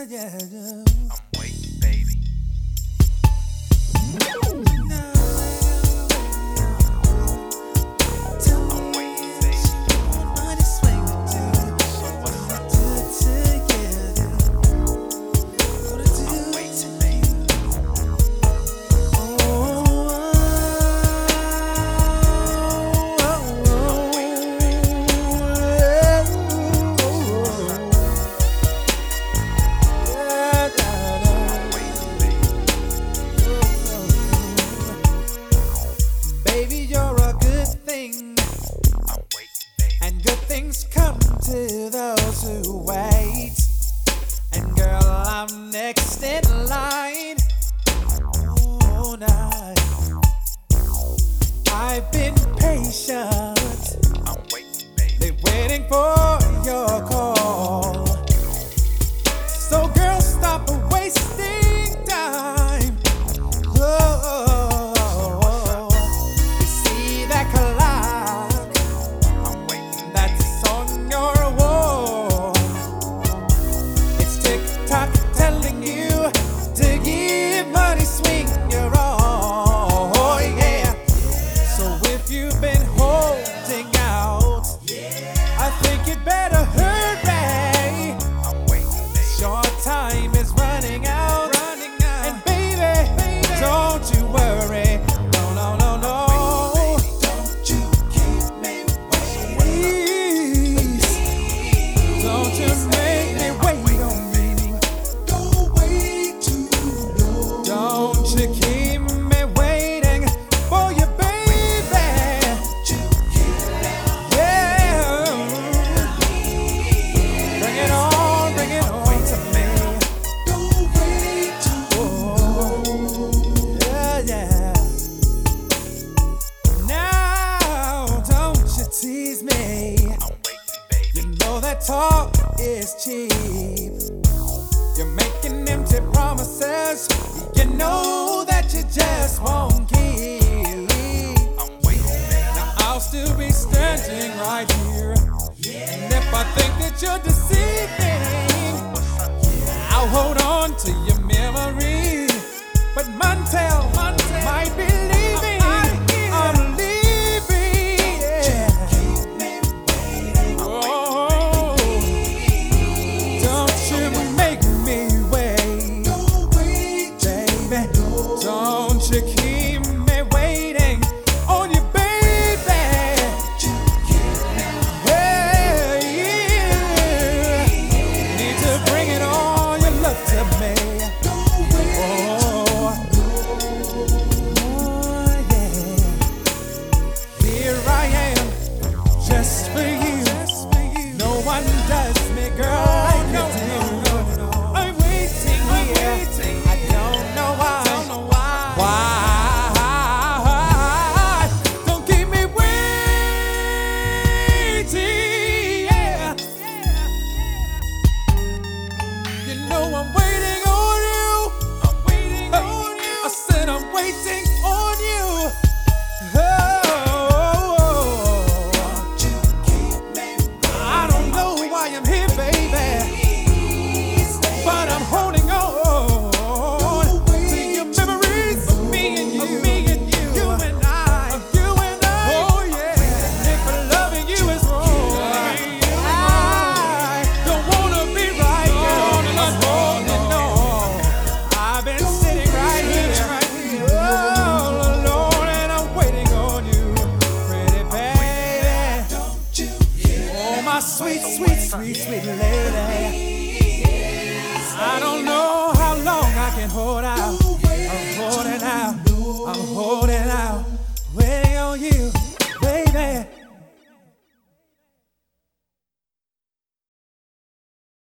yeah, yeah. I'm waiting, baby. I'm waiting, baby. So what's up? I'm waiting, baby. I'm waiting, baby. Baby, you're a good thing, I'm waiting, baby. and good things come to those who wait. And girl, I'm next in line. Oh, nah. I've been patient, I'm waiting, baby. been waiting for your call. So girl, stop wasting time. Oh, you see that clock I'm waiting, that's on your wall? It's tick-tock telling you to give money, swing your all. Oh, yeah. So if you've been holding out, I think you'd better hurry. I'm waiting, baby. Your time is running out. And baby, don't you worry. No, no, no, no. Don't you keep me waiting. Please. Don't you make me wait on me. Don't wait too long. Don't you keep me waiting for you, baby. Yeah. Bring it on to me. Don't wait too long. Yeah, yeah. Now, don't you tease me. I'm waiting, baby. You know that talk is cheap. You're making empty promises. You know that you just won't keep. I'm waiting, baby. I'll still be standing right here. And if I think that you're deceiving, I'll hold on to your memory. But Montel might be leaving. I'm leaving. Yeah. Oh, don't you make me wait, baby. Don't you keep me waiting on you, baby. Hey, yeah. Need to bring it on your love to me. Oh, yeah. Here I am, just for you. No one does me, girl, like you do. I'm waiting here. I don't know why. Why? Don't keep me waiting. Yeah. You know I'm waiting on you. I said I'm waiting on you. I don't know why I'm here, baby, but I'm holding on to your memories of me and you, you and I. Oh yeah. If loving you is wrong, I don't wanna be right here. I'm holding on. I've been sitting right here, all alone, and I'm waiting on you, pretty baby. Oh, my sweet, sweet, sweet, sweet lady. I don't know